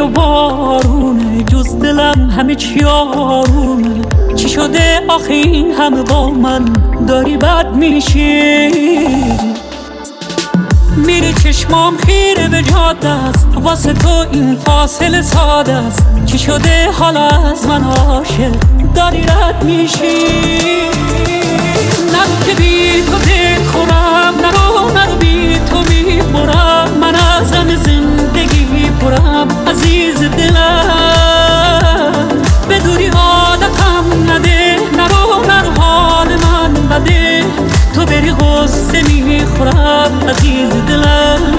و بارونه، جز دلم همه چی آرومه. چی شده آخه این همه با من داری بد میشی؟ میری چشمام خیره به جاده است، واسه تو این فاصله ساده است. چی شده حالا از من عاشق داری رد میشی؟ نرو که بی تو دل خورم، نرو بی تو میبرم. من از غم زندگی پرم عزیز دلم، به دوری عادتم نده. نرو حال من بده، تو بری غصه میخورم عزیز دلم.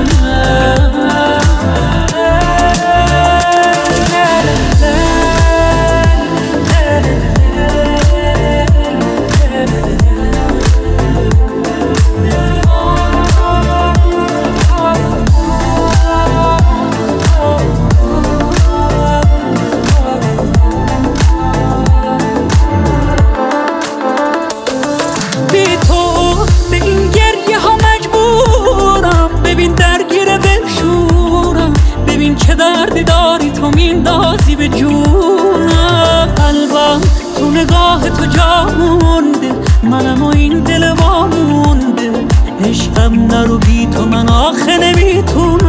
چه دردی داری تو میندازی به جونم، قلبم تو نگاه تو جا مونده، منم و این دل وامونده. عشقم نرو بی تو من آخه نمیتونم.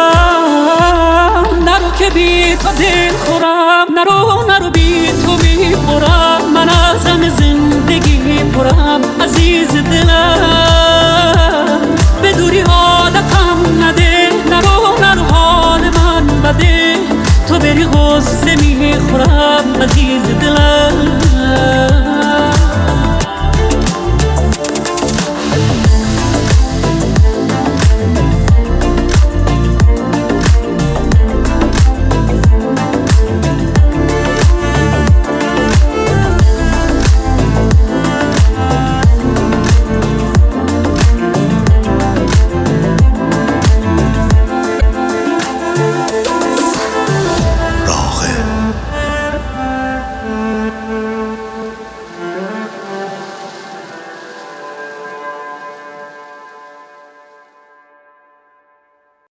نرو که بی تو دل خورم، نرو بی تو میخورم. من از غم زندگی پرم